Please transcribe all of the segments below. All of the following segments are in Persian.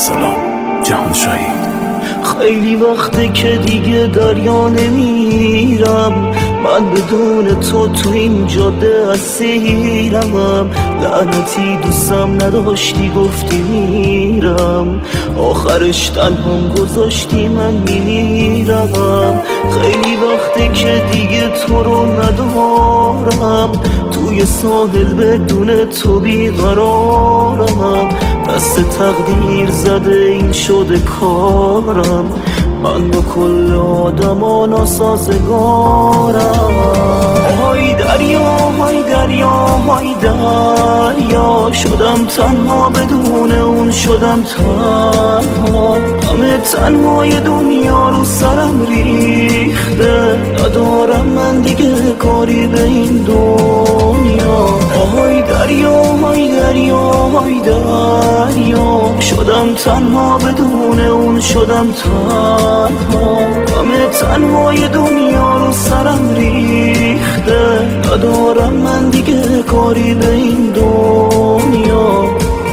سلام جهانشاهی. خیلی وقته که دیگه دریا نمیرم، من بدون تو این جاده اسیرم. لعنتی دوستم نداشتی گفتی میرم، آخرش تنهام گذاشتی من میمیرم. خیلی وقته که دیگه تو رو ندارم، توی ساحل بدون تو بیقرارم. دست تقدیر زده این شده کارم، من با کل آدما ناسازگارم. های دریا های دریا های دریا، شدم تنها بدون اون، شدم تنها. همه تنهای دنیا رو سرم ریخته، ندارم من دیگه کاری به این دنیا. های دریا های دریا های دریا، شدم تنها بدون اون، شدم تنها. همه تنهای دنیا رو سرم ریخته، ندارم من دیگه کاری به این دنیا.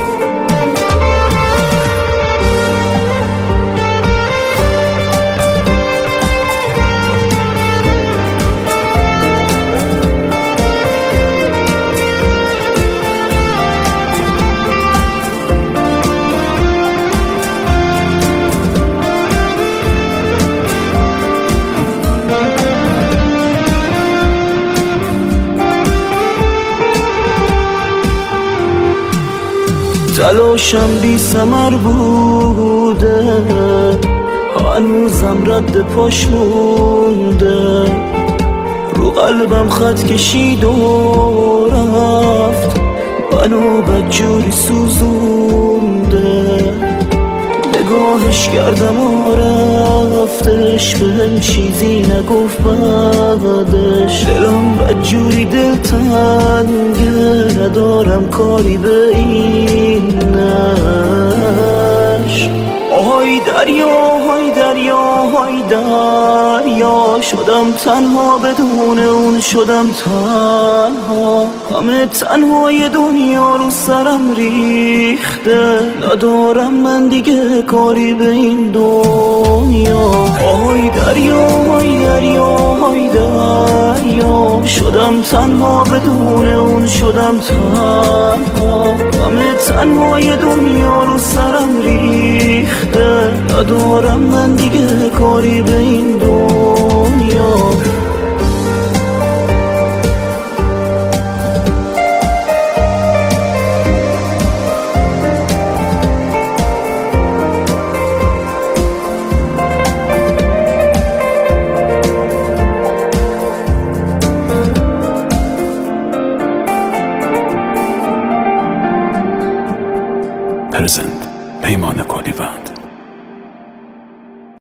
تلاشم بی ثمر بوده، هنوزم رد پاش مونده. رو قلبم خط کشید و رفت، منو بدجوری سوزونده. نگاهش کردم و رفتش، بهم چیزی نگفت بعدش. دلم بدجوری دلتنگه، ندارم کاری به اینش. آهای دریا های دریا های دریا، شدم تنها بدون اون، شدم تنها. همه تنهای دنیا رو سرم ریخته، ندارم من دیگه کاری به این دنیا. آهای دریا های دریا های دریا، شدم تنها بدون اون، شدم تنها. همه تنهای دنیا رو سرم ریخته، ندارم من دیگه کاری به این دنیا. پرزنت پیمان کلیوان.